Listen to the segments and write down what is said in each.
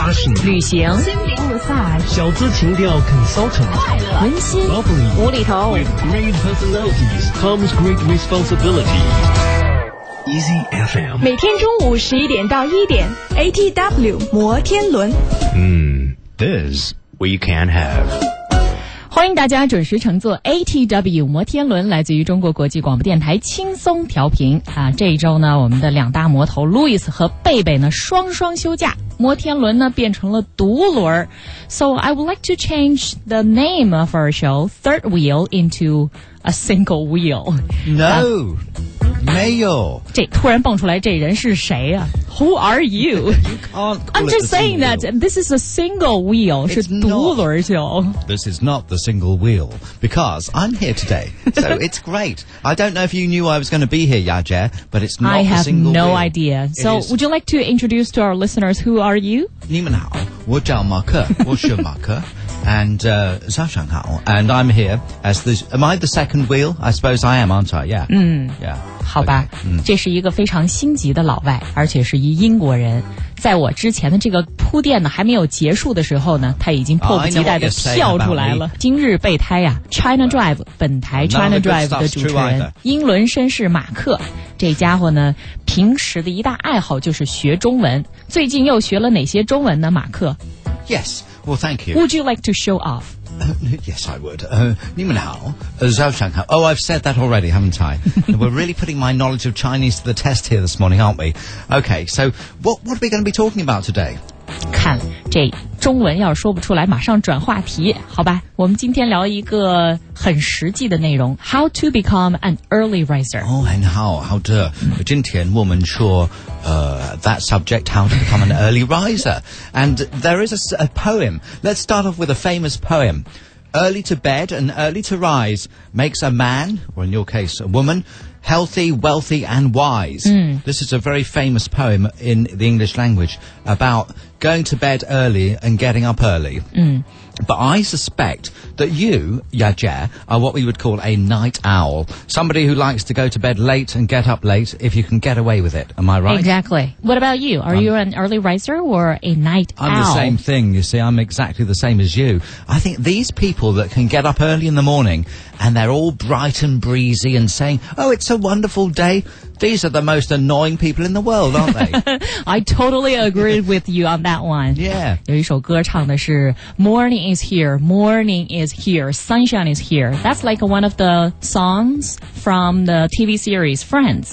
fashion、 旅行、 心灵 massage、 小资情调 consultant、 快乐、 温馨、 lovely、 无厘头。 With great personalities comes great responsibility. Easy FM. 每天中午11点到1点 ，ATW 摩天轮。 This we can have. 欢迎大家准时乘坐 ATW 摩天轮，来自于中国国际广播电台轻松调频啊！这一周呢，我们的两大魔头 Louis 和贝贝呢双休假，摩天轮呢变成了独轮。So I would like to change the name of our show, Third Wheel, into a single wheel. No. 没有。 这突然蹦出来，这人是谁啊 ？Who are you? I'm just saying that this is a single wheel， 是独轮秀。 This is not the single wheel because I'm here today, so it's great. I don't know if you knew I was going to be here, Yaje, but it's not the single wheel. I have no idea. So would you like to introduce to our listeners who are you? 你们好，我叫马克，我是马克。And 早上好 and I'm here as am I the second wheel? I suppose I am, aren't I? Yeah. Yeah. 好吧，这是一个非常心急的老外，而且是一英国人。在我之前的这个铺垫呢还没有结束的时候呢，他已经迫不及待地跳出来了。今日备胎呀 ，China Drive 本台 China Drive 的主持人，英伦绅士马克。这家伙呢，平时的一大爱好就是学中文。最近又学了哪些中文呢？马克 ？Yes. Well, thank you. Would you like to show off? Yes, I would. 你们好，早上好。Oh, I've said that already, haven't I? We're really putting my knowledge of Chinese to the test here this morning, aren't we? Okay, so what are we going to be talking about today? 看这中文要是说不出来，马上转话题，好吧？我们今天聊一个很实际的内容 ，How to become an early riser. Oh, and how to? 今天我们说that subject, how to become an early riser. And there is a poem. Let's start off with a famous poem. Early to bed and early to rise makes a man, or in your case, a woman, healthy, wealthy, and wise. This is a very famous poem in the English language about going to bed early and getting up early. But I suspect that you, Yaje, are what we would call a night owl. Somebody who likes to go to bed late and get up late if you can get away with it. Am I right? Exactly. What about you? Are you an early riser or a night owl? I'm the same thing, you see. I'm exactly the same as you. I think these people that can get up early in the morning and they're all bright and breezy and saying, oh, it's a wonderful day. These are the most annoying people in the world, aren't they? I totally agree with you on that one. Yeah. 有一首歌唱的是 Morning is here, morning is here, sunshine is here. That's like one of the songs from the TV series Friends.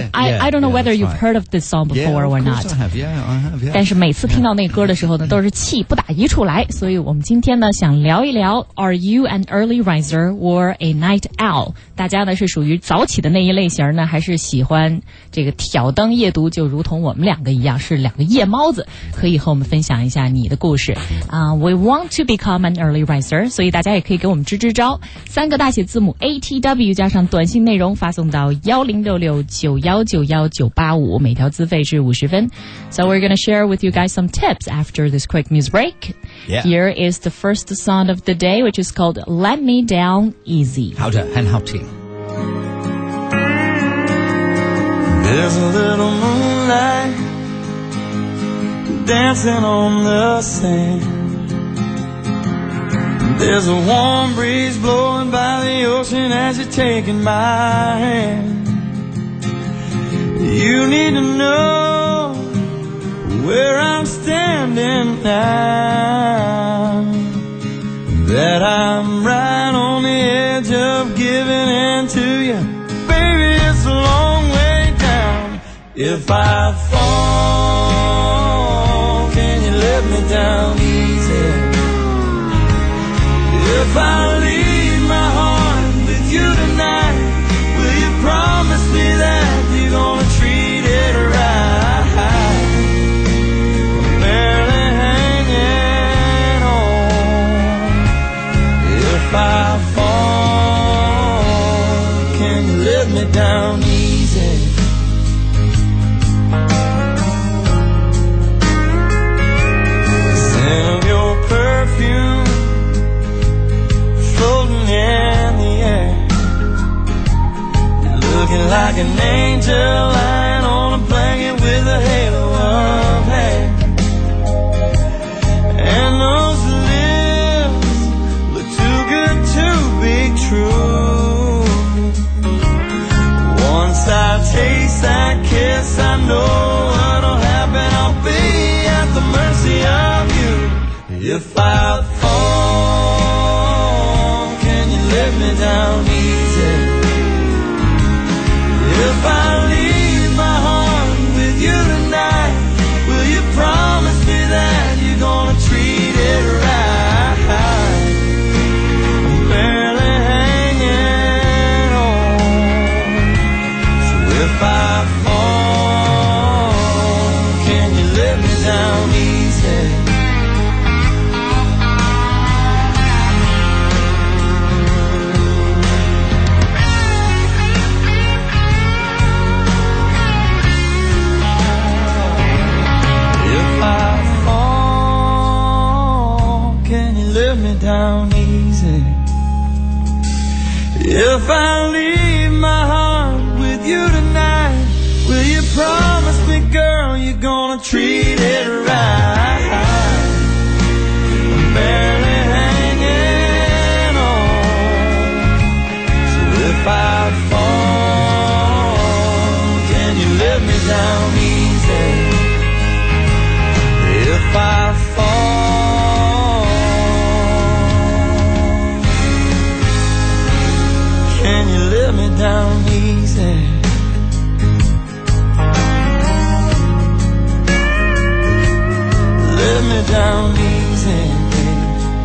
I don't know whether you've heard of this song before or not. I have, I have. 但是每次听到那歌的时候呢，都是气不打一处来。所以我们今天呢，想聊一聊 Are you an early riser or a night owl? 大家呢是属于早起的那一类型呢，还是喜欢这个挑灯夜读，就如同我们两个一样，是两个夜猫子？可以和我们分享一下你的故事啊。We want to become an early riser， 所以大家也可以给我们支招。3个大写字母 ATW 加上短信内容发送到1066919195，每条资费是50分。So we're going to share with you guys some tips after this quick music break. Yeah. Here is the first song of the day, which is called Let Me Down Easy. How to and how to. There's a little moonlight dancing on the sand. There's a warm breeze blowing by the ocean as you're taking my hand. You need to know where I'm standing now, that I'm right on the edge of giving in to you. Baby, it's a long way down. If I fall, can you let me down easy? If I leave my heart with you tonight, will you promise me that you're gonna treat it right? I'm barely hanging on. If I fall, can you let me down easy? If I fall, can you let me down easy? If I leave my heart with you tonight, will you promise me that you're gonna treat it right? I'm barely hanging on. So if I fall, can you let me down easy? Let me down easy. If I leave my heart with you tonight, will you promise me, girl, you're gonna treat it right? I'm barely hanging on. So if I fall, can you let me down easy? If I fall, can you let me down easy? Let me down easy, baby.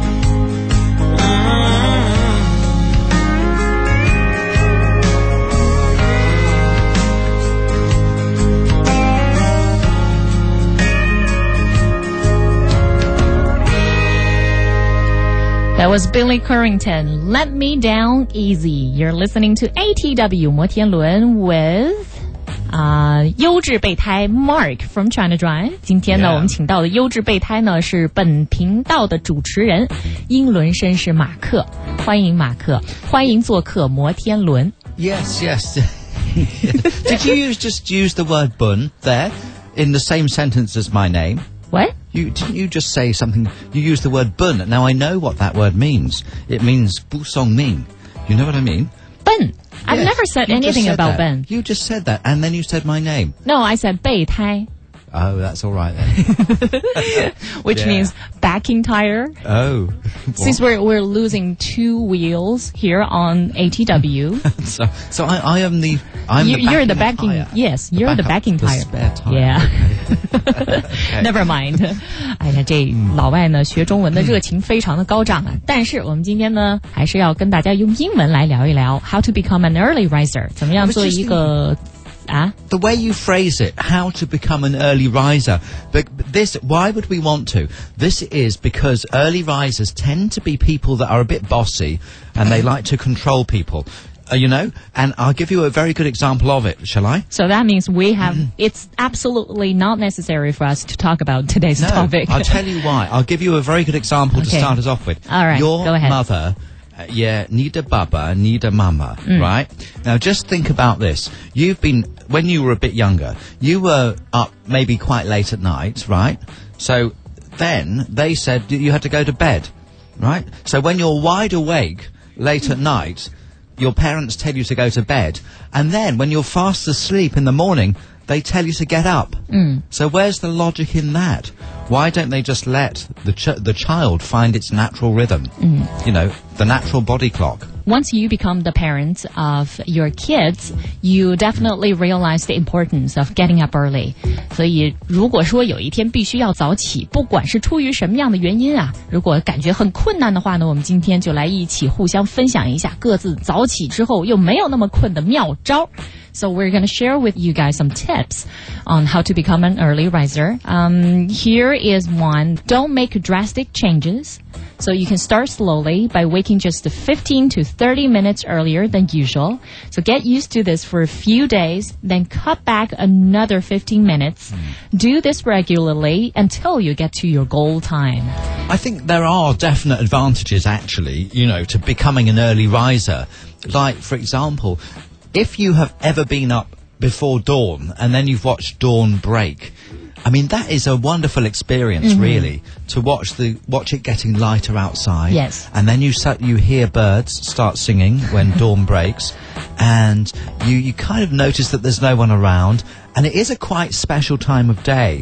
That was Billy Currington. Let me down easy. You're listening to ATW 摩天轮 with 优质备胎 Mark from China Drive。今天呢， Yeah. 我们请到的优质备胎呢是本频道的主持人英伦绅士马克，欢迎马克，欢迎做客摩天轮。 Yes, yes. Did you just use the word bun there in the same sentence as my name? What? Didn't you just say something? You used the word bun. Now I know what that word means. It means bu song ming. You know what I mean? Ben. I've Yes, never said you just anything said about that. Ben. You just said that, and then you said my name. No, I said 备胎 Oh, that's all right then. which Yeah. means backing tire. Oh. Since we're losing 2 wheels here on ATW. So I am the You're the backing. tire. Yes, you're the backing the tire. spare tire. Yeah. Never mind. 哎呀，这老外呢学中文的热情非常的高涨啊！但是我们今天呢，还是要跟大家用英文来聊一聊 How to become an early riser， 怎么样做一个 The way you phrase it, how to become an early riser. But this, why would we want to? This is because early risers tend to be people that are a bit bossy and they like to control people. You know, and I'll give you a very good example of it, shall I? So that means we have, it's absolutely not necessary for us to talk about today's topic. I'll tell you why. I'll give you a very good example to Okay. start us off with. All right, Your go ahead. mother, neither baba, neither mama, right? Now just think about this. When you were a bit younger, you were up maybe quite late at night, right? So then they said you had to go to bed, right? So when you're wide awake late at night, your parents tell you to go to bed, and then when you're fast asleep in the morning, they tell you to get up. So where's the logic in that? Why don't they just let the child find its natural rhythm? You know, the natural body clock. Once you become the parents of your kids, you definitely realize the importance of getting up early. 所以如果说有一天必须要早起，不管是出于什么样的原因啊，如果感觉很困难的话呢，我们今天就来一起互相分享一下各自早起之后又没有那么困的妙招。So we're going to share with you guys some tips on how to become an early riser. Here is one. Don't make drastic changes. So you can start slowly by waking just 15 to 30 minutes earlier than usual. So get used to this for a few days, then cut back another 15 minutes. Do this regularly until you get to your goal time. I think there are definite advantages, actually, you know, to becoming an early riser. Like, for example, if you have ever been up before dawn and then you've watched dawn break, I mean, that is a wonderful experience, really, to watch it getting lighter outside. Yes. And then you hear birds start singing when dawn breaks, and you kind of notice that there's no one around, and it is a quite special time of day.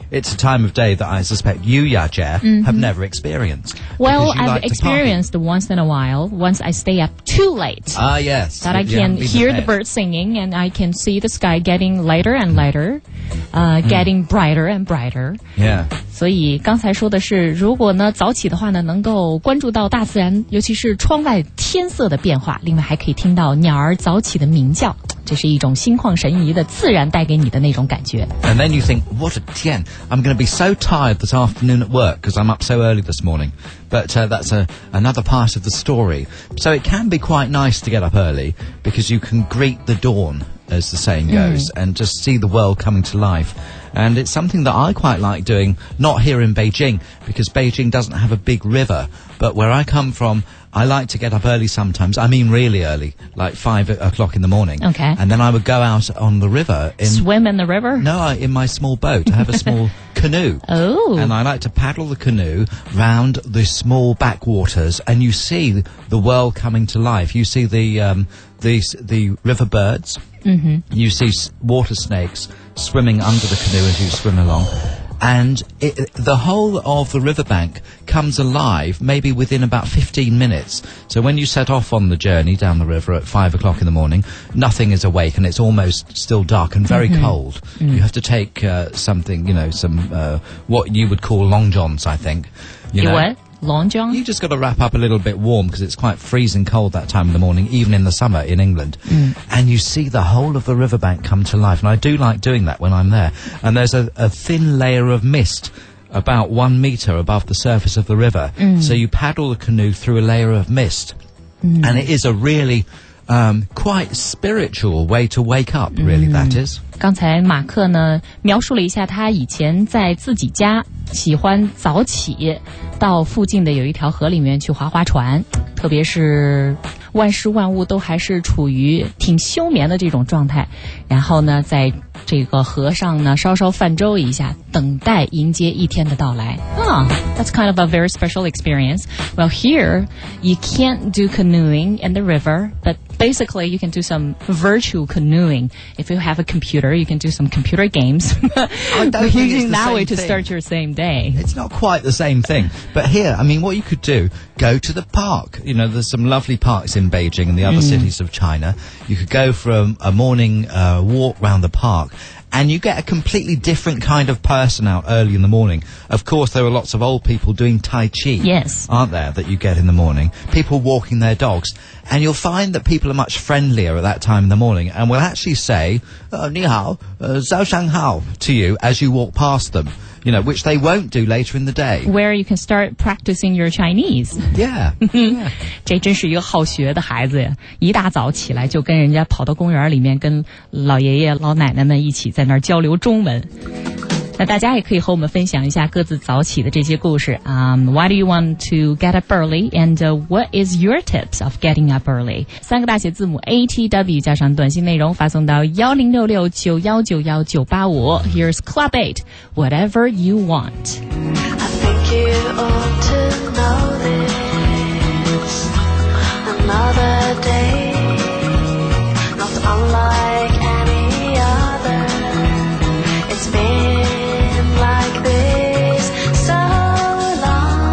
it's a time of day that I suspect you, Yajie, have never experienced. Well, because you I've like to experienced once in a while, once I stay up too late. Ah, yes. That I You can haven't been to hear the bed. birds singing and I can see the sky getting lighter and lighter, getting brighter and brighter. Yeah. 所以刚才说的是，如果呢早起的话呢，能够关注到大自然，尤其是窗外天色的变化，另外还可以听到鸟儿早起的鸣叫，这是一种心旷神怡的自然带给你的那种感觉。 And then you think, what a tien, I'm going to be so tired this afternoon at work because I'm up so early this morning. But that's another part of the story. So it can be quite nice to get up early because you can greet the dawn, as the saying goes, and just see the world coming to life. And it's something that I quite like doing, not here in Beijing, because Beijing doesn't have a big river. But where I come from, I like to get up early sometimes. I mean really early, like 5 o'clock in the morning. Okay. And then I would go out on the river. Swim in the river? No, in my small boat. I have a small canoe. Oh. And I like to paddle the canoe round the small backwaters, and you see the world coming to life. You see the river birds. Mm-hmm. You see water snakes swimming under the canoe as you swim along. And the whole of the riverbank comes alive maybe within about 15 minutes. So when you set off on the journey down the river at 5 o'clock in the morning, nothing is awake and it's almost still dark and very cold. You have to take something, some what you would call long johns, I think. What? Long john? You just got to wrap up a little bit warm because it's quite freezing cold that time of the morning, even in the summer in England. And you see the whole of the riverbank come to life. And I do like doing that when I'm there. And there's a thin layer of mist about 1 metre above the surface of the river. So you paddle the canoe through a layer of mist. And it is a really quite spiritual way to wake up, really, that is. 刚才马克呢描述了一下他以前在自己家喜欢早起到附近的有一条河里面去划划船，特别是万事万物都还是处于挺休眠的这种状态，然后呢在这个河上呢稍稍泛舟一下，等待迎接一天的到来。That's kind of a very special experience. Well, here you can't do canoeing in the river, but basically you can do some virtual canoeing. If you have a computer, you can do some computer games. Using that way to start your same day. It's not quite the same thing. But here, I mean, what you could do, go to the park. There's some lovely parks in Beijing and the other cities of China. You could go for a morning walk round the park. And you get a completely different kind of person out early in the morning. Of course, there are lots of old people doing Tai Chi. Yes. Aren't there, that you get in the morning? People walking their dogs. And you'll find that people are much friendlier at that time in the morning and will actually say, 你好, 早上好 to you as you walk past them. Which they won't do later in the day. Where you can start practicing your Chinese. Yeah. 这真是一个好学的孩子呀！一大早起来就跟人家跑到公园里面，跟老爷爷老奶奶们一起在那儿交流中文。那大家也可以和我们分享一下各自早起的这些故事。Why do you want to get up early? And what is your tips of getting up early? 3个大写字母 ATW 加上短信内容发送到1066919195。Here's Club 8. Whatever you want. I think you ought to know this. Another day, not unlike any other. It's been like this so long.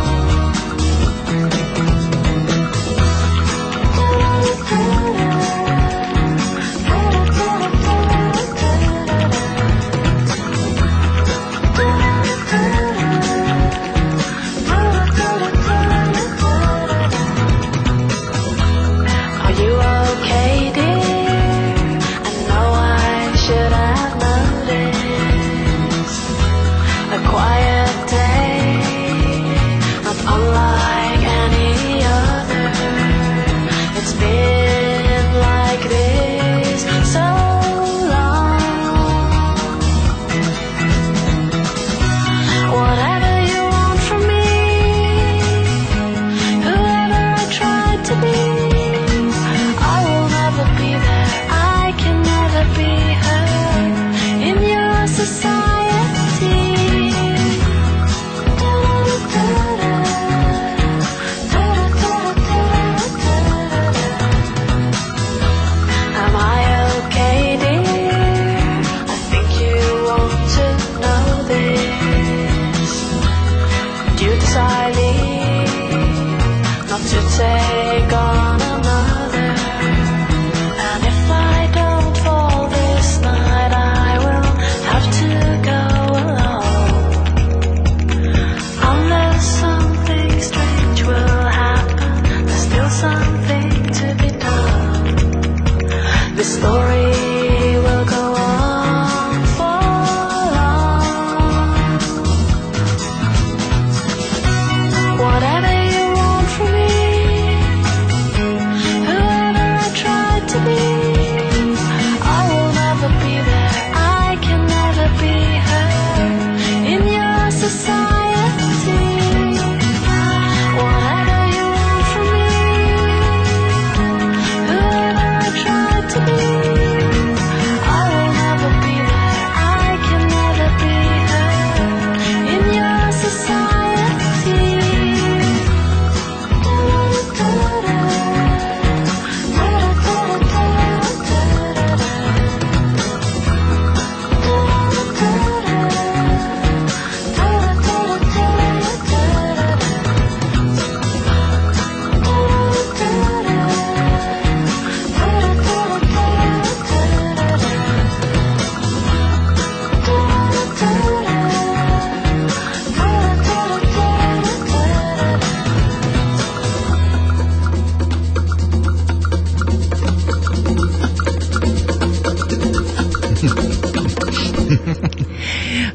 Are you okay, dear? I know I should have noticed. A quiet day, not unlike any other. It's been like this so long. Whatever you want from me, whoever I try to be, I will never be there. I can never be her in your society.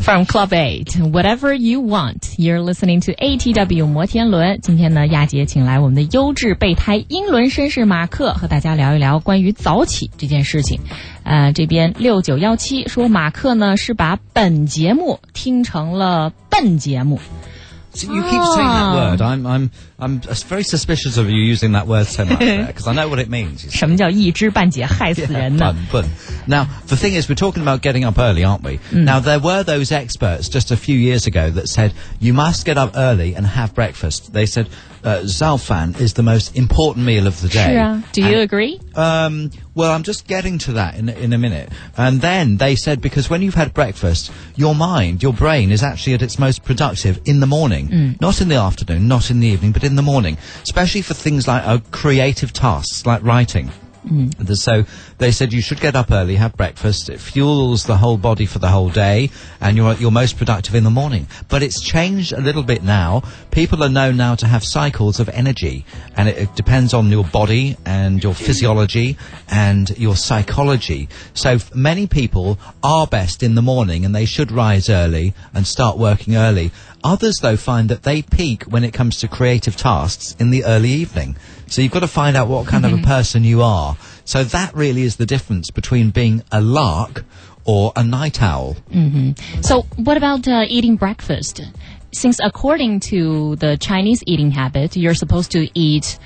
From Club 8, whatever you want. You're listening to ATW 摩天轮。今天呢，亚姐请来我们的优质备胎英伦绅士马克，和大家聊一聊关于早起这件事情。这边6917说马克呢是把本节目听成了笨节目。 So you keep saying that word. I'm very suspicious of you using that word so much because I know what it means. 什么叫一知半解害死人呢？ Now, the thing is, we're talking about getting up early, aren't we? Now, there were those experts just a few years ago that said, you must get up early and have breakfast. They said, Zalfan is the most important meal of the day. 是啊 Do you agree? Well, I'm just getting to that in a minute. And then they said, because when you've had breakfast, your mind, your brain is actually at its most productive in the morning. Not in the afternoon, not in the evening, but in the morning. Especially for things like creative tasks, like writing. So they said you should get up early, have breakfast. It fuels the whole body for the whole day, and you're most productive in the morning. But it's changed a little bit now. People are known now to have cycles of energy, and it depends on your body and your physiology and your psychology. So many people are best in the morning, and they should rise early and start working early. Others, though, find that they peak when it comes to creative tasks in the early evening. So you've got to find out what kind of a person you are. So that really is the difference between being a lark or a night owl. So what about eating breakfast? Since according to the Chinese eating habit, you're supposed to eat,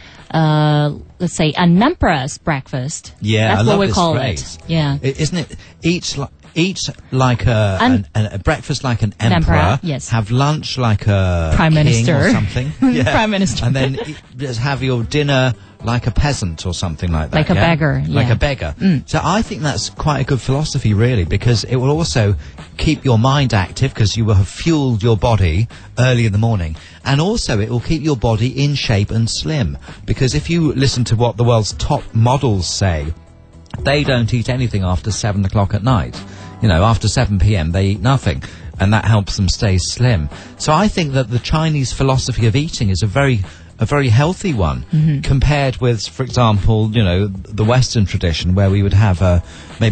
let's say, an emperor's breakfast. Yeah, That's I what love we this call phrase. it. Yeah. Isn't it? Eat like a breakfast like an emperor. Yes. Have lunch like a Prime king Minister. or something. Yeah. Prime Minister. And then just have your dinner like a peasant or something like that. Like a beggar, Like yeah. a beggar. So I think that's quite a good philosophy, really, because it will also keep your mind active because you will have fueled your body early in the morning. And also it will keep your body in shape and slim. Because if you listen to what the world's top models say, they don't eat anything after 7 o'clock at night. You know, after 7 p.m. they eat nothing, and that helps them stay slim. So I think that the Chinese philosophy of eating is a very healthy one compared with, for example, you know, the Western tradition where we would have a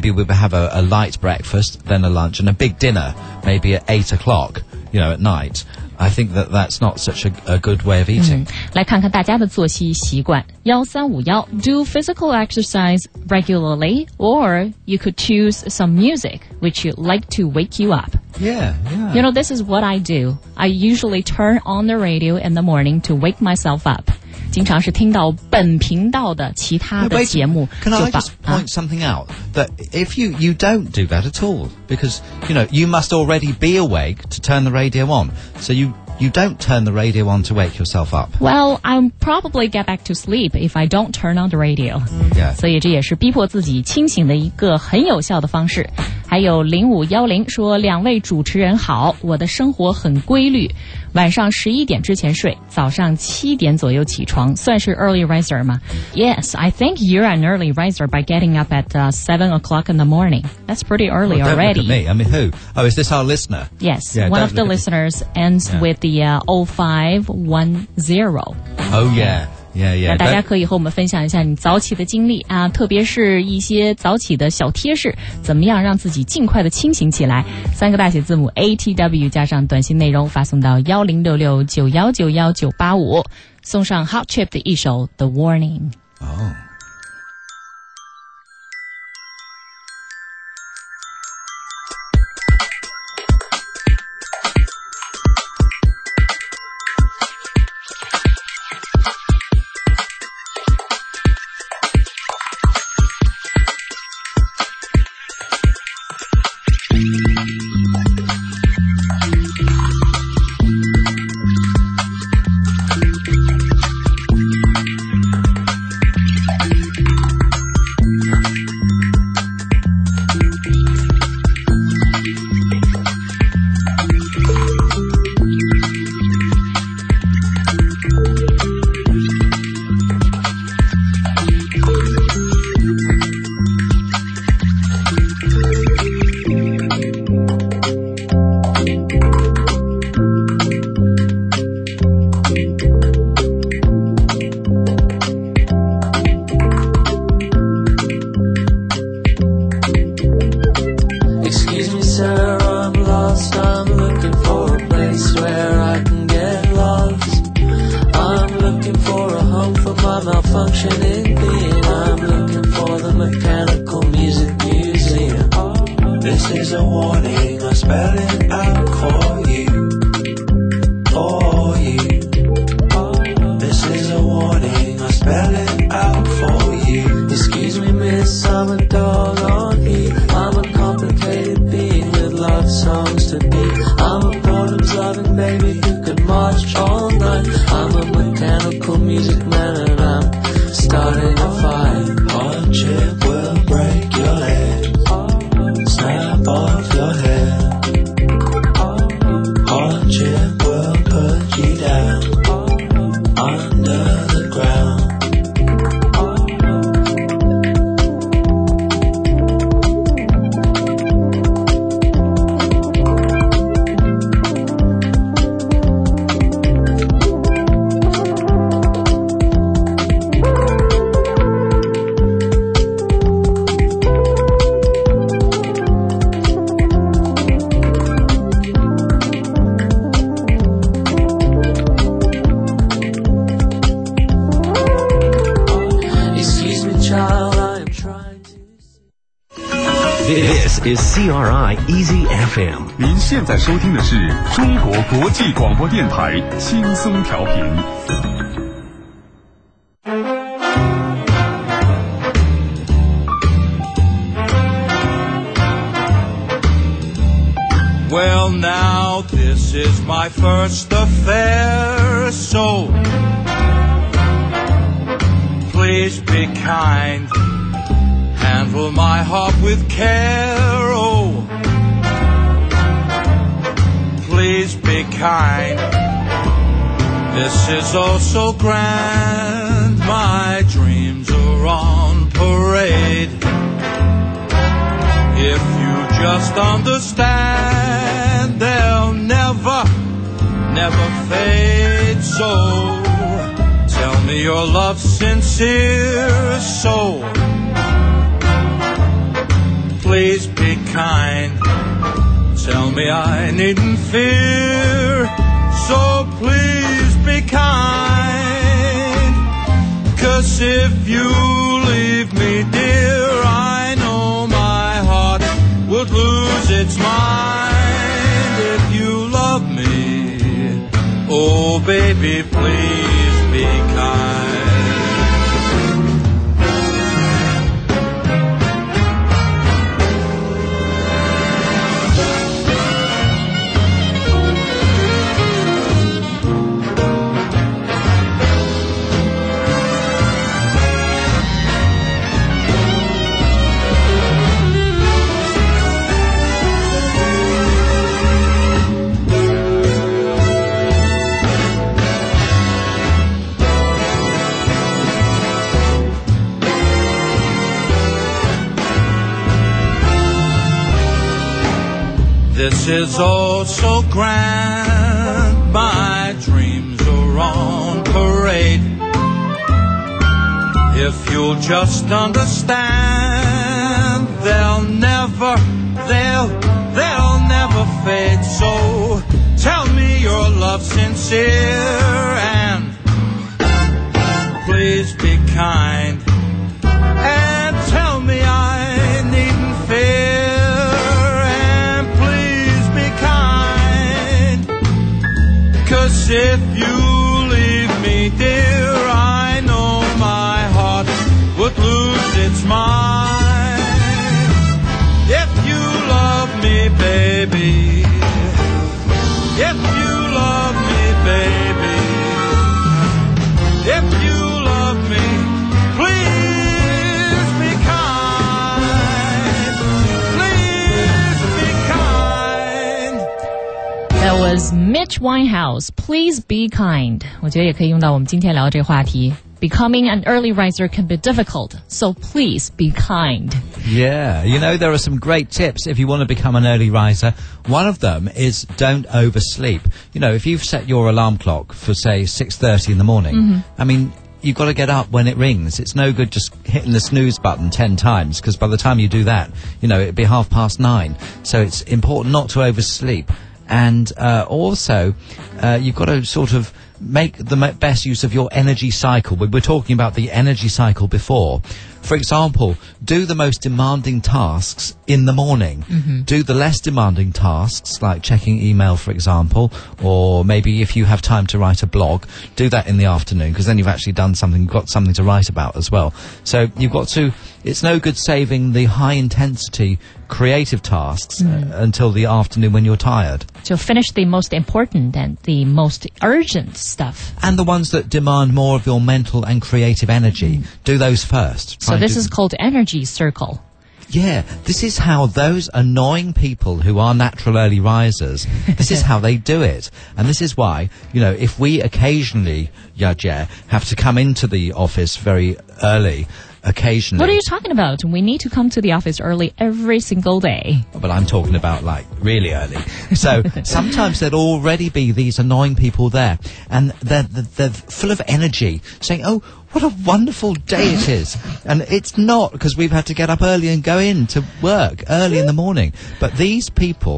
light breakfast, then a lunch, and a big dinner, maybe at 8 o'clock, you know, at night. I think that that's not such a good way of eating. 来看看大家的作息习惯。1351 Do physical exercise regularly, or you could choose some music which you like to wake you up. Yeah. You know, this is what I do. I usually turn on the radio in the morning to wake myself up. 经常是听到本频道的其他的节目 Can I 就把 just point something out? That if you don't do that at all, because, you know, you must already be awake to turn the radio on. So you don't turn the radio on to wake yourself up. Well, I'll probably get back to sleep if I don't turn on the radio. Yeah. 所以这也是逼迫自己清醒的一个很有效的方式。还有0510说，2位主持人好，我的生活很规律，晚上11点之前睡，早上7点左右起床，算是 early riser 吗？ Yes, I think you're an early riser by getting up at 7 o'clock in the morning. That's pretty early Well, don't already. look at me. I mean, who? Oh, is this our listener? Yes, Yeah, one don't of the look at me. listeners ends with the 0510. Oh, yeah. 那大家可以和我们分享一下你早起的经历啊，特别是一些早起的小贴士，怎么样让自己尽快的清醒起来？3个大写字母 ATW 加上短信内容发送到1066919195，送上 Hot Chip 的一首 The Warning。 Oh. This is CRI Easy FM. 您现在收听的是中国国际广播电台轻松调频。 Well, now this is my first affair, so please be kind. Handle my heart with care, oh. Please be kind. This is all so grand. My dreams are on parade. If you just understand, they'll never fade. So tell me your love's sincere, so please be kind. Tell me I needn't fear, so please be kind. 'Cause if you leave me, dear, I know my heart would lose its mind. If you love me, oh baby, please be kind. This is all so grand. My dreams are on parade. If you'll just understand, they'll never fade. So tell me your love's sincere and please be kind. And tell me I needn't fear. If you leave me, dear, I know my heart would lose its mind. If you love me, baby, if you love me, baby, if you love me, please be kind, please be kind. That was Mitch Winehouse, Please be kind. 我觉得也可以用到我们今天聊的这个话题。Becoming an early riser can be difficult, so please be kind. Yeah, you know, there are some great tips if you want to become an early riser. One of them is don't oversleep. You know, if you've set your alarm clock for, say, 6:30 in the morning, I mean, you've got to get up when it rings. It's no good just hitting the snooze button 10 times, because by the time you do that, you know, it'd be 9:30. So it's important not to oversleep. And also, you've got to sort of make the best use of your energy cycle. We were talking about the energy cycle before. For example, do the most demanding tasks in the morning. Do the less demanding tasks, like checking email, for example, or maybe if you have time to write a blog, do that in the afternoon, because then you've actually done something, got something to write about as well. So you've got to, it's no good saving the high-intensity creative tasks until the afternoon when you're tired. So finish the most important and the most urgent stuff. And the ones that demand more of your mental and creative energy. Do those first. So this is called energy circle. Yeah, this is how those annoying people who are natural early risers, this is how they do it. And this is why, you know, if we occasionally, Yajie, have to come into the office very early, occasionally. What are you talking about? We need to come to the office early every single day. But I'm talking about, like, really early. So sometimes there'd already be these annoying people there, and they're full of energy, saying, oh, what a wonderful day it is. And it's not, because we've had to get up early and go in to work early in the morning. But these people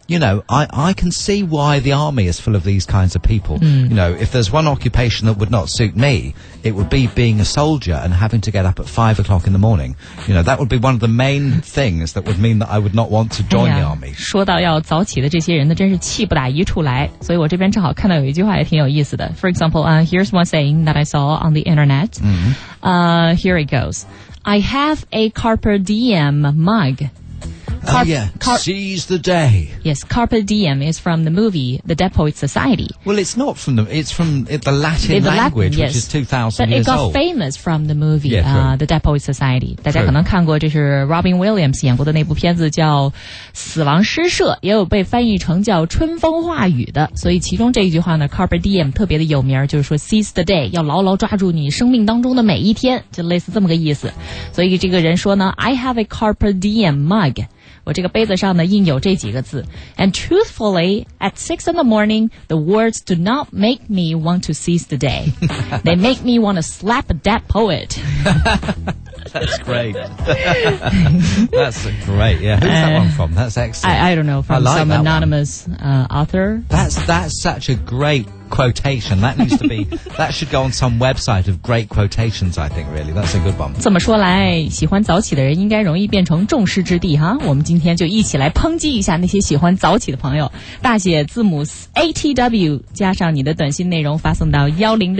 you know, I can see why the army is full of these kinds of people. You know, if there's one occupation that would not suit me, it would be being a soldier and having to get up at 5 o'clock in the morning. You know, that would be one of the main things that would mean that I would not want to join the army. 说到要早起的这些人呢，真是气不打一处来。所以我这边正好看到有一句话也挺有意思的。For example, here's one saying that I saw on the internet. Here it goes. I have a Carpe Diem mug. Oh yeah, seize the day. Yes, Carpe Diem is from the movie The Dead Poets Society. Well, it's not from it's from the Latin language, Latin, yes. which is 2,000 But years it got old. famous from the movie Yeah, The Dead Poets Society. 大家可能看过，这是 Robin Williams 演过的那部片子叫《死亡诗社》，也有被翻译成叫《春风化雨》的。所以其中这一句话呢 ，Carpe Diem 特别的有名，就是说 seize the day， 要牢牢抓住你生命当中的每一天，就类似这么个意思。所以这个人说呢 ，I have a Carpe Diem mug。我这个杯子上呢印有这几个字 And truthfully, at 6 in the morning, the words do not make me want to seize the day. They make me want to slap a dead poet. That's great. That's great. Yeah, who's that one from? That's excellent. I don't know, from like some that anonymous author. That's such a great quotation. That needs to be that should go on some website of great quotations, I think, really. That's a good one. 这么说来，喜欢早起的人应该容易变成众矢之的哈。我们今天就一起来抨击一下那些喜欢早起的朋友。大写字母 ATW 加上你的短信内容发送到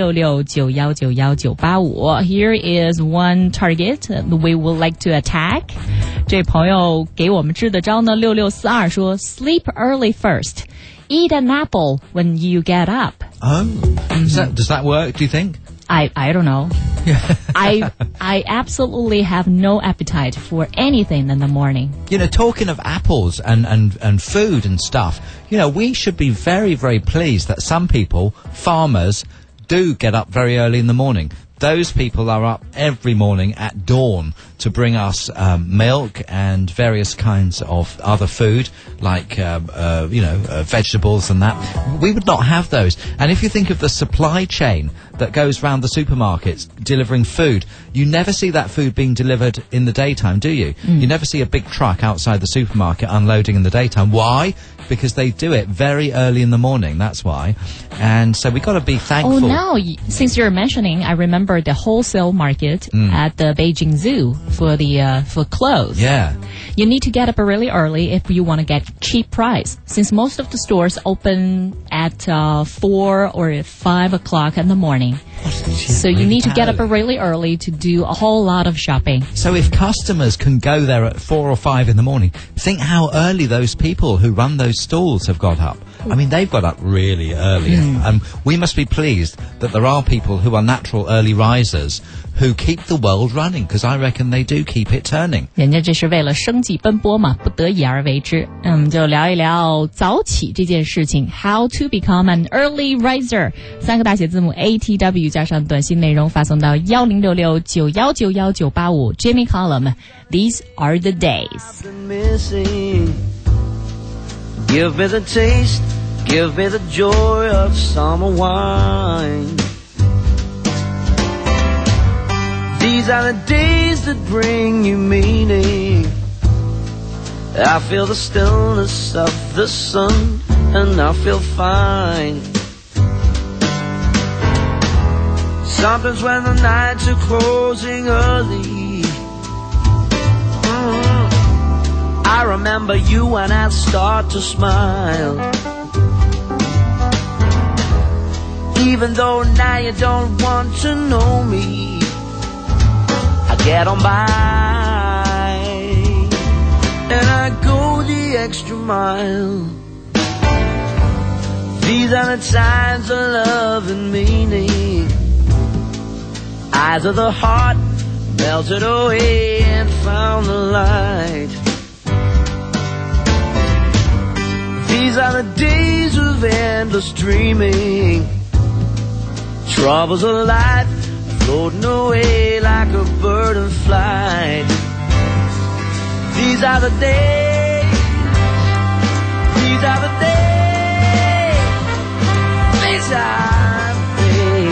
1066919195。Here is one target we would like to attack. 这朋友给我们支的招呢，6642说 Sleep early first. Eat an apple when you get up. Oh, does that work? Do you think? I don't know. I absolutely have no appetite for anything in the morning. You know, talking of apples and food and stuff, you know, we should be very, very pleased that some people, farmers, do get up very early in the morning. Those people are up every morning at dawn to bring us milk and various kinds of other food, like, vegetables and that. We would not have those. And if you think of the supply chain that goes round the supermarkets delivering food, you never see that food being delivered in the daytime, do you? You never see a big truck outside the supermarket unloading in the daytime. Why? Because they do it very early in the morning, that's why. And so we've got to be thankful. Oh, now, since you're mentioning, I remember the wholesale market at the Beijing Zoo for clothes. Yeah. You need to get up really early if you want to get cheap price, since most of the stores open at 4 or 5 o'clock in the morning. So you need to get up really early to do a whole lot of shopping. So if customers can go there at 4 or 5 in the morning, think how early those people who run those stalls have got up. I mean, they've got up really early. We must be pleased that there are people who are natural early risers who keep the world running, because I reckon they do keep it turning. 人家这是为了生计奔波嘛，不得已而为之。我们就聊一聊早起这件事情 ，How to become an early riser。3个大写字母 ATW 加上短信内容发送到1066919195。Jimmy Column, These are the days. Give me the taste, give me the joy of summer wine. These are the days that bring you meaning. I feel the stillness of the sun and I feel fine. Sometimes when the nights are closing early, I remember you and I start to smile. Even though now you don't want to know me, I get on by and I go the extra mile. These are the times of love and meaning. Eyes of the heart melted away and found the light. These are the days of endless dreaming. Troubles of life floating away like a bird in flight. These are the days. These are the days. These are the days.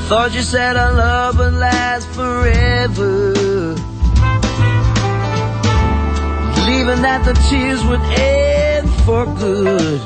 thought you said our love would last forever, believing that the tears would end for good.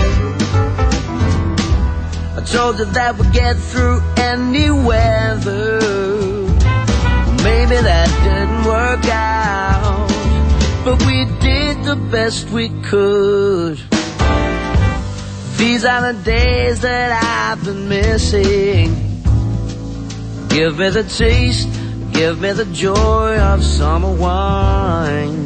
I told you that we'd get through any weather. Maybe that didn't work out, but we did the best we could. These are the days that I've been missing. Give me the taste, give me the joy of summer wine.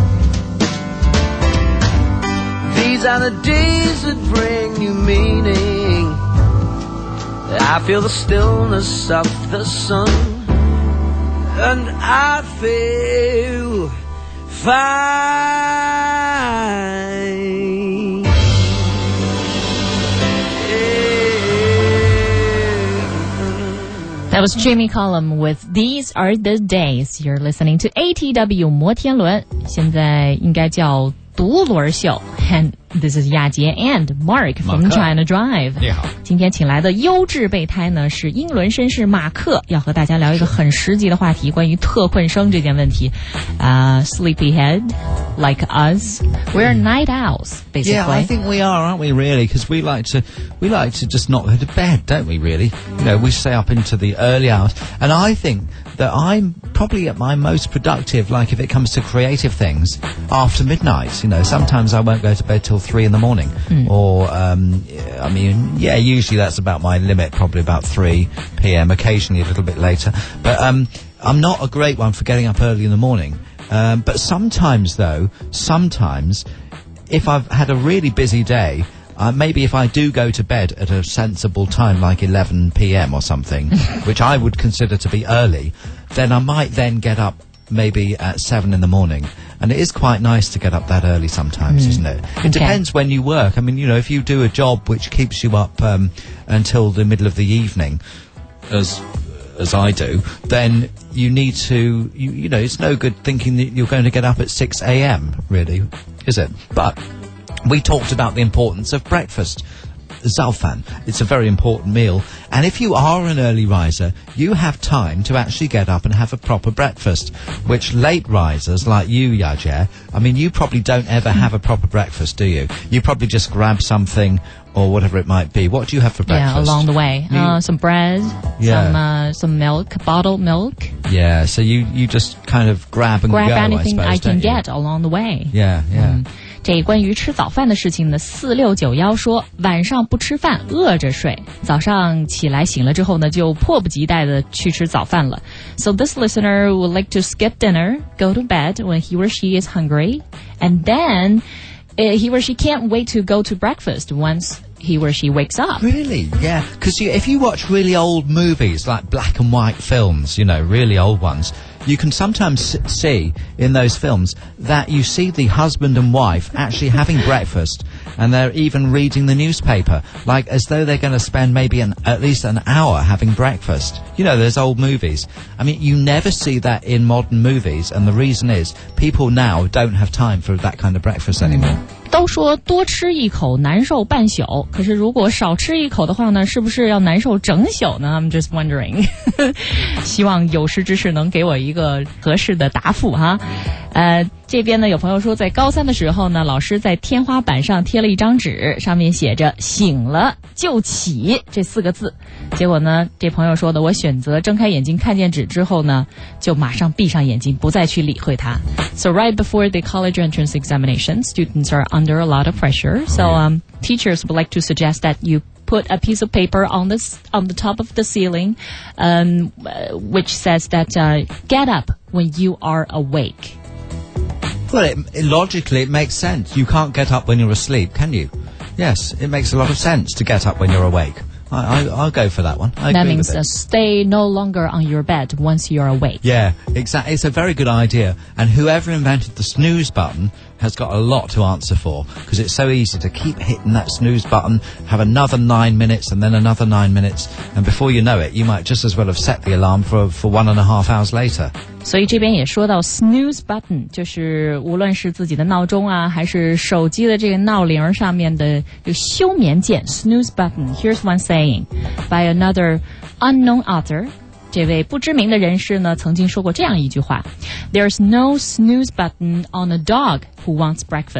These are the days that bring you meaning. I feel the stillness of the sun, and I feel fine. That was Jimmy Cullum with These Are the Days. You're listening to ATW 摩天轮，现在应该叫独轮秀。And this is 亚杰 and Mark from China Drive。 你好， 今天请来的优质备胎呢是英伦绅士马克，要和大家聊一个很实际的话题，关于特困生这件问题。Sleepyhead, like us, we're night owls, basically. Yeah, I think we are, aren't we? Really, because we like to just not go to bed, don't we? Really, you know, we stay up into the early hours, and I think that I'm probably at my most productive, like if it comes to creative things, after midnight. You know, sometimes I won't go to bed till 3 a.m, or I mean, yeah, usually that's about my limit, probably about 3 p.m, occasionally a little bit later. But I'm not a great one for getting up early in the morning. But sometimes, if I've had a really busy day, maybe if I do go to bed at a sensible time, like 11 p.m. or something, which I would consider to be early, then I might then get up maybe at 7 in the morning. And it is quite nice to get up that early sometimes, isn't it? It depends when you work. I mean, you know, if you do a job which keeps you up until the middle of the evening, as I do, then you need to, you know, it's no good thinking that you're going to get up at 6 a.m, really, is it? But we talked about the importance of breakfast. Zalfan, it's a very important meal, and if you are an early riser, you have time to actually get up and have a proper breakfast, which late risers like you, Yajer, I mean, you probably don't ever have a proper breakfast, do you? You probably just grab something or whatever it might be. What do you have for breakfast? Yeah, along the way. Some bread, some milk, bottled milk. Yeah, so you just kind of grab and go, anything I suppose, I can get along the way. Yeah. 这关于吃早饭的事情呢，4691说晚上不吃饭，饿着睡，早上起来醒了之后呢，就迫不及待的去吃早饭了。So this listener would like to skip dinner, go to bed when he or she is hungry, and then he or she can't wait to go to breakfast once he or she wakes up. Really? Yeah. Because if you watch really old movies, like black and white films, you know, really old ones, you can sometimes see in those films that you see the husband and wife actually having breakfast, and they're even reading the newspaper, like as though they're going to spend maybe at least an hour having breakfast. You know, there's old movies. I mean, you never see that in modern movies, and the reason is people now don't have time for that kind of breakfast anymore. 都说多吃一口难受半宿，可是如果少吃一口的话呢，是不是要难受整宿呢？ I'm just wondering 希望有识之士能给我一个合适的答复哈。这边呢有朋友说，在高3的时候呢，老师在天花板上贴了一张纸，上面写着醒了就起这4个字。结果呢，这朋友说的，我选择睁开眼睛看见纸之后呢，就马上闭上眼睛，不再去理会它。So right before the college entrance examination, students are under a lot of pressure. So teachers would like to suggest that you put a piece of paper on the top of the ceiling, which says that get up when you are awake. Well, logically it makes sense. You can't get up when you're asleep, can you? Yes, it makes a lot of sense to get up when you're awake. I'll go for that one. That means stay no longer on your bed once you're awake. Yeah, exactly. It's a very good idea. And whoever invented the snooze button has got a lot to answer for, because it's so easy to keep hitting that snooze button, have another 9 minutes and then another 9 minutes, and before you know it, you might just as well have set the alarm for 1.5 hours later. 所以这边也说到 snooze button， 就是无论是自己的闹钟啊，还是手机的这个闹铃上面的这个休眠键 snooze button. Here's one saying by another Unknown author， 这位不知名的人士呢，曾经说过这样一句话 ：There's no snooze button on a dog who wants breakfast 。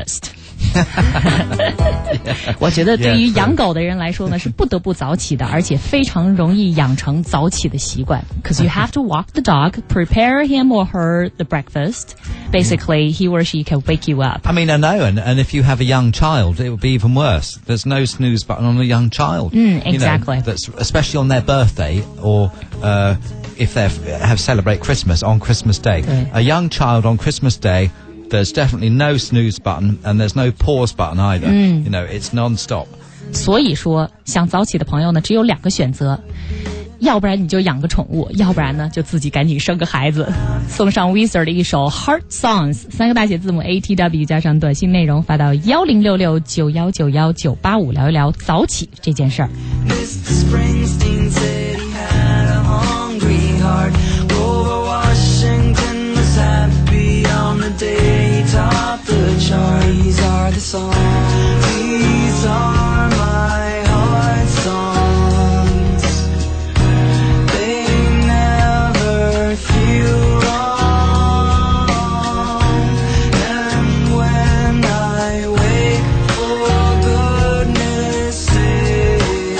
我觉得对于养狗的人来说呢，是不得不早起的，而且非常容易养成早起的习惯。Because you have to walk the dog, prepare him or her the breakfast. Basically, he or she can wake you up. I mean, I know, and if you have a young child, it would be even worse. There's no snooze button on a young child. Exactly. You know, that's especially on their birthday or if they have celebrate Christmas on Christmas Day. A young child on Christmas Day.There's definitely no snooze button and there's no pause button either. You know, it's non-stop. 所以说，想早起的朋友呢，只有2个选择，要不然你就养个宠物，要不然呢就自己赶紧生个孩子。送上 Weezer 的一首 Heart Songs， 3个大写字母 ATW 加上短信内容发到1066919195聊一聊早起这件事儿。 Mr. Springsteen said he had a hungry heart. Grover Washington was happy on the day he topped the chart. These are the songs. These are my heart songs. They never feel wrong. And when I wake, for goodness sake,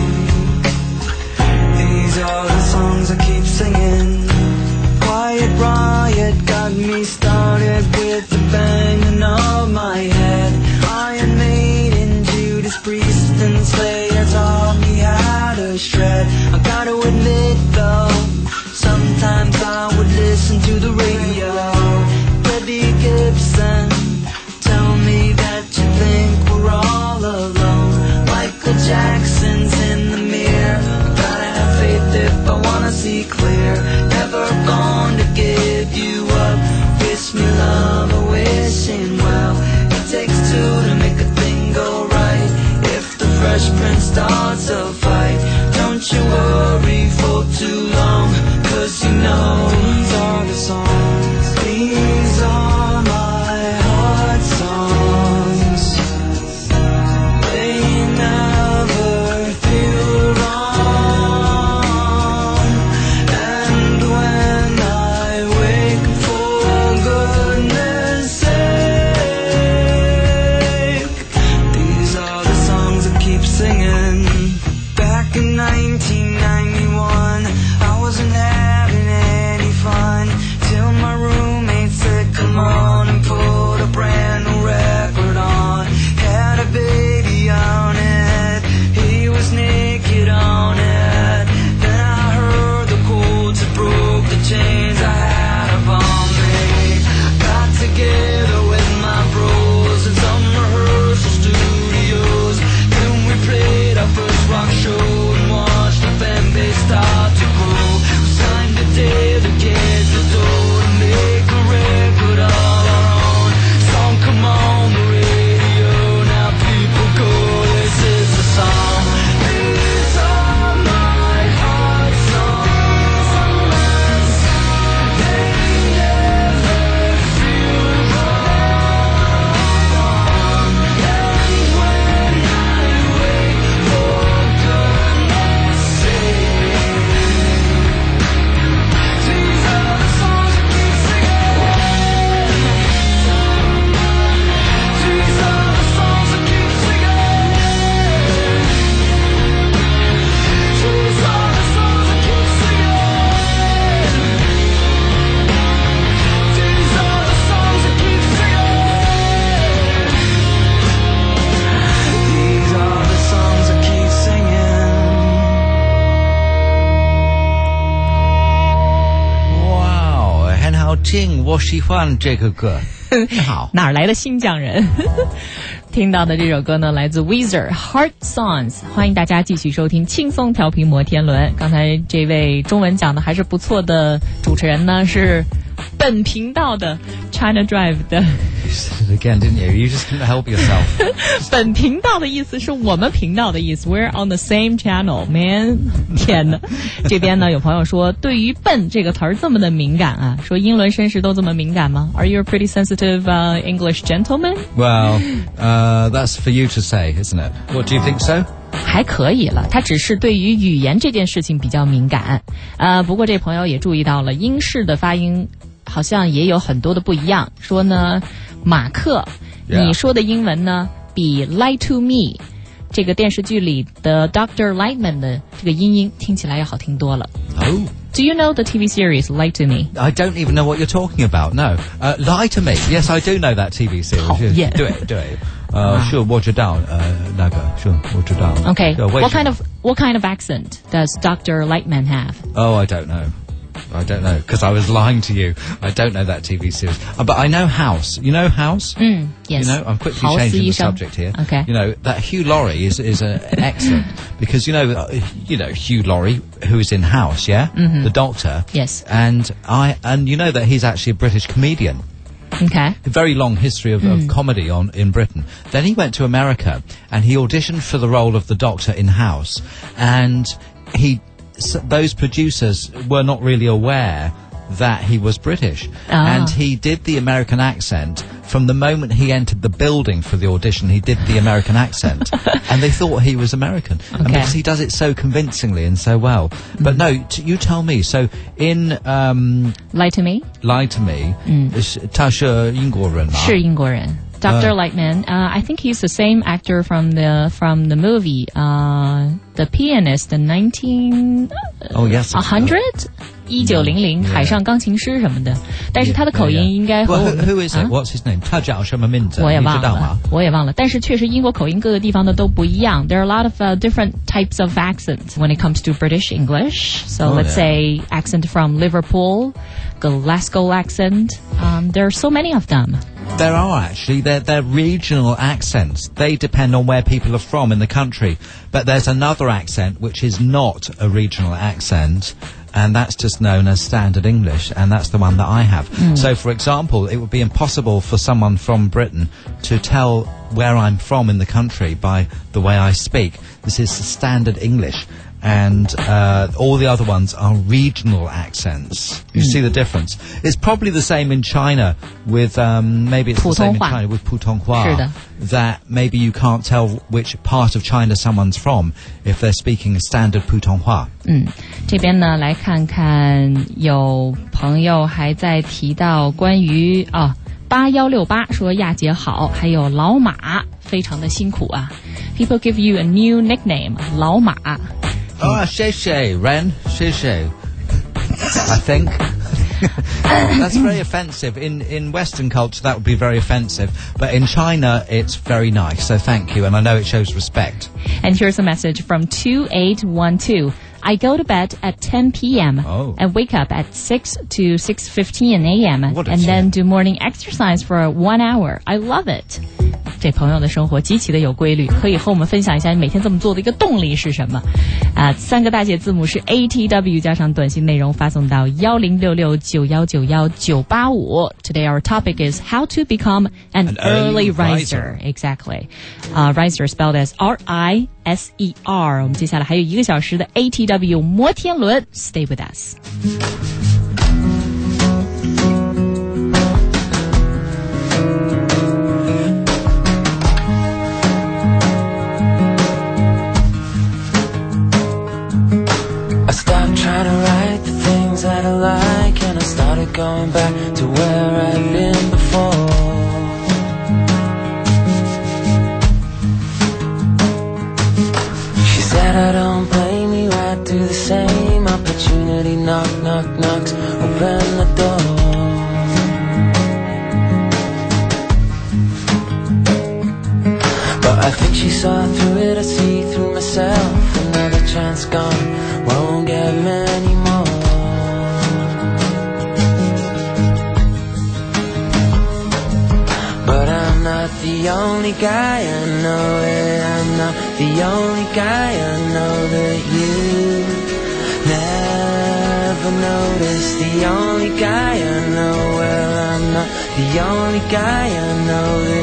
these are the songs I keep singing. Quiet Riot got me started with the banging of my head. Iron Maiden, Judas Priest and Slayer taught me how to shred. I gotta admit though, sometimes I would listen to the radio. Freddie Gibson, tell me that you think we're all alone. Michael Jackson's in the mirror. Gotta have faith if I wanna see clear. Never going to give you up. Wish me love or wishing well. It takes two to make a thing go right. If the Fresh Prince starts a fight, don't you worry for too long, 'cause you know these are the songs. These are my heart songs. They never feel wrong. And when I wake, for goodness sake, these are the songs I keep singing. Back in 1991, I wasn't having any fun till my roommate said, come on and put a brand new record on. Had a baby on it, he was naked on it. Then I heard the chords that broke the chains I had upon me. Got together with my bros in some rehearsal studios. Then we played our first rock show and watched the fan base start to grow. We signed a deal to get the dough to make a record all our own. Song come on the radio, now people go, this is the song. These are my heart songs. They never feel wrong. And when I wake, for goodness sake, these are the songs I keep singing. These are the songs I keep singing. These are the songs I keep singing. These are the songs I keep singing. These are the songs I keep singing. Wow, 很好听，我喜欢这个歌。好， 哪儿来的新疆人？听到的这首歌呢，来自 Weezer Heart Songs。欢迎大家继续收听轻松调频摩天轮。刚才这位中文讲的还是不错的主持人呢，是本频道的 China Drive 的。 Again, didn't you? You just couldn't help yourself. 本频道的意思是我们频道的意思 We're on the same channel, man. 天哪！这边呢有朋友说，对于笨这个词儿这么的敏感啊，说英伦绅士都这么敏感吗？ Are you a pretty sensitive English gentleman? Well, that's for you to say, isn't it? What, do you think so? 还可以了，他只是对于语言这件事情比较敏感。不过这朋友也注意到了，英式的发音好像也有很多的不一样。说呢，马克，你说的英文呢比 Lie to Me 这个电视剧里的 Dr. Lightman 的这个音听起来要好听多了。Do you know the TV series Lie to Me? I don't even know what you're talking about. No. Lie to Me. Yes, I do know that TV series. 讨厌。 对。是我知道那个是我知道。 Okay. What kind of accent does Dr. Lightman have? Oh, I don't know. Because I was lying to you. I don't know that TV series. But I know House. You know House? Yes. You know, I'm quickly changing the subject here. Okay. You know, that Hugh Laurie is excellent. Because, you know Hugh Laurie, who is in House, yeah? Mm-hmm. The Doctor. Yes. And you know that he's actually a British comedian. Okay. A very long history of comedy in Britain. Then he went to America and he auditioned for the role of the Doctor in House. And those producers were not really aware that he was British. And he did the American accent from the moment he entered the building for the audition. He did the American accent and they thought he was American. Okay. And because he does it so convincingly and so well. But no, you tell me. So in Lie to Me? Lie to Me, 他是英国人吗？ 是英国人。Dr. Lightman, I think he's the same actor from the movie, The Pianist in 100? 1900海上钢琴师什么的，但是他的口音应该和我们 Who is it? What's his name? 他叫什么名字？ 我也忘了， 你知道吗？ 我也忘了。但是确实英国口音各个地方的都不一样。There are a lot of different types of accents when it comes to British English. So let's say accent from Liverpool, Glasgow accent. There are so many of them. There are actually. They're regional accents. They depend on where people are from in the country. But there's another accent which is not a regional accent. And that's just known as Standard English, and that's the one that I have. So, for example, it would be impossible for someone from Britain to tell where I'm from in the country by the way I speak. This is Standard English, and all the other ones are regional accents. You see the difference? It's probably the same in China with, maybe it's the same in China with 普通话. 是的. That maybe you can't tell which part of China someone's from if they're speaking a standard 普通话. 这边呢来看看，有朋友还在提到关于8168说亚姐好，还有老马非常的辛苦啊。People give you a new nickname, 老马。 谢谢 Ren, 谢谢 I think. That's very offensive. In Western culture, that would be very offensive. But in China, it's very nice. So thank you. And I know it shows respect. And here's a message from 2812. I go to bed at 10 p.m. and wake up at 6 to 6:15 a.m. and then do morning exercise for 1 hour. I love it. 这朋友的生活极其的有规律，可以和我们分享一下你每天这么做的一个动力是什么？3个大写字母是 ATW 加上短信内容发送到1066919195. Today our topic is how to become an early riser. Exactly. Riser spelled as R-I-S-E-R. 我们接下来还有1个小时的 ATW 摩天轮 Stay with us. I stopped trying to write the things that I like, and I started going back to where I'd been before. She said I don't blame you, I'd do the same. Opportunity knock, knock, knocks, open the door. But I think she saw through it, I see through myself. Another chance gone, won't get many more. But I'm not the only guy, I know it. I'm not the only guy, I know that you never noticed. The only guy I know, well, I'm not the only guy, I know that